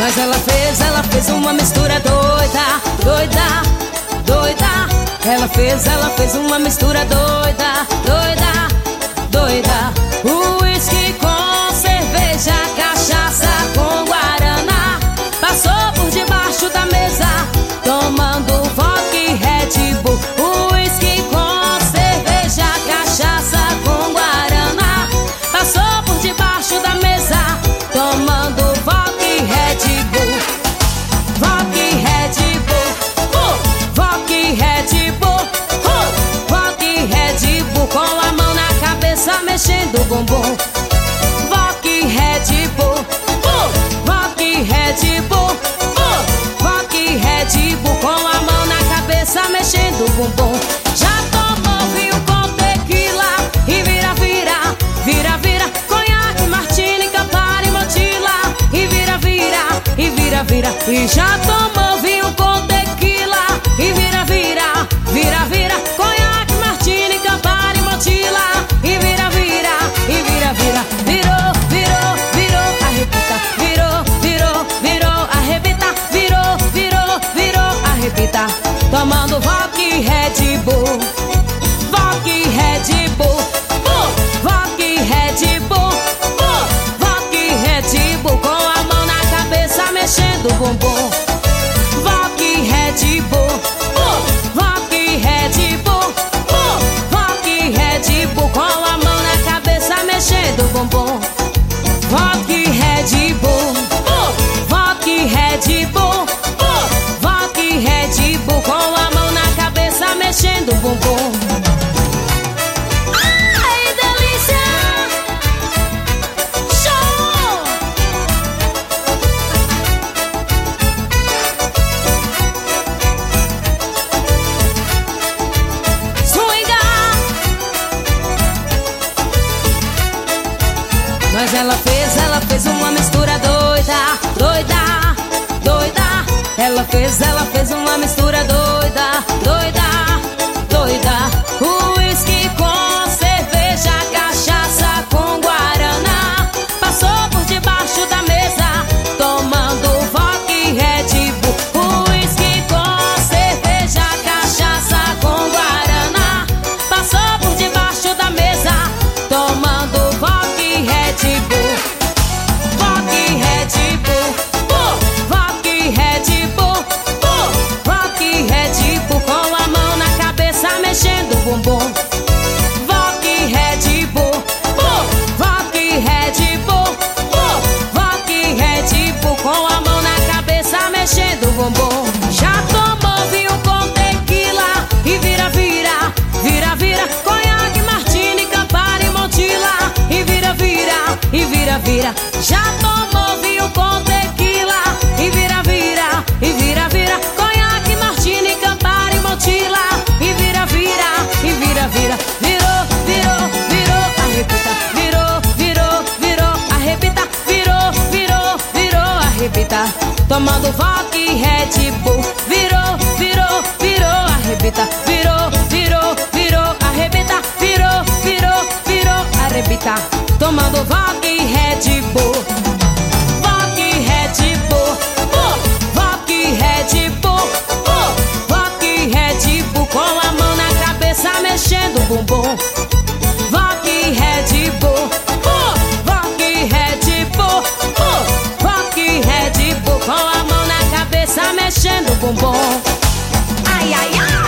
Mas ela fez uma mistura doida, doida, doida. Ela fez uma mistura doida, doida, doida. Uísque com cerveja, cachaça com guaraná. Passou por debaixo da mesa, tomando vodka e Red Bull. Uísque com cerveja, cachaça com guaraná. Passou por debaixo da mesa, tomando vodka e Red Bull. Vodka e Red Bull, vodka e Red Bull, vodka e Red Bull. Com a mão na cabeça mexendo o bumbum. Vodka e Red Bull, vodka e Red Bull, vodka e Red Bull. Com a mão na cabeça mexendo o bumbum. Já tomou vinho com tequila e vira, vira, vira, vira. Conhaque, martini, campari, mochila e vira, vira, e vira, vira. E já tomou vinho com tequila e vira, vira, vira, vira. Conhaque, martini, campari, mochila e vira, vira, e vira, vira. Virou, virou, virou, arrebita. Virou, virou, virou, arrebita. Virou, virou, virou, arrebita. Tomando vodka e Red Bull. Vodka e Red Bull, vodka e Red Bull, vodka e Red Bull. Com a mão na cabeça mexendo o bumbum. Vodka e Red Bull, vodka e Red Bull, vodka e Red Bull. Com a mão na cabeça mexendo o bumbum. Vodka e Red Bull, vodka e Red Bull, vodka e Red Bull. Com a mão na cabeça mexendo o bumbum. Ai, delícia! Show! Swingar! Mas ela fez uma mistura doida, doida, doida. Ela fez uma mistura doida, doida, doida. Uísque com cerveja, cachaça com guaraná. Passou por debaixo da mesa, tomando vodka e Red Bull. Uísque com cerveja, cachaça com guaraná. Passou por debaixo da mesa, tomando vodka e Red Bull. Vodka e Red Bull, vodka e Red Bull, vodka e Red Bull. Com a mão na cabeça mexendo o bumbum. Vodka e Red Bull, vodka e Red Bull, vodka e Red Bull. Com a mão na cabeça mexendo o bumbum. Já tomou vinho com tequila e vira, vira, vira, vira. Conhaque, martini, campari, mochila e vira, vira, e vira, vira. Já tomou vinho com tequila e vira, vira, e vira, vira. Conhaque, martini, campari, mochila e vira, vira, e vira, vira. Virou, virou, virou, arrebita. Virou, virou, virou, arrebita. Virou, virou, virou, arrebita. Tomando vodka e Red Bull. Virou, virou, virou, arrebita. Virou, virou, virou, arrebita. Virou, virou, virou, arrebita. Tomando vodka e Red Bull. Vodka e Red Bull, vodka e Red Bull, vodka e Red Bull. Com a mão na cabeça mexendo o bumbum. Vodka e Red Bull, vodka e Red Bull, vodka e Red Bull. Com a mão na cabeça mexendo o bumbum. Ai, ai, ai!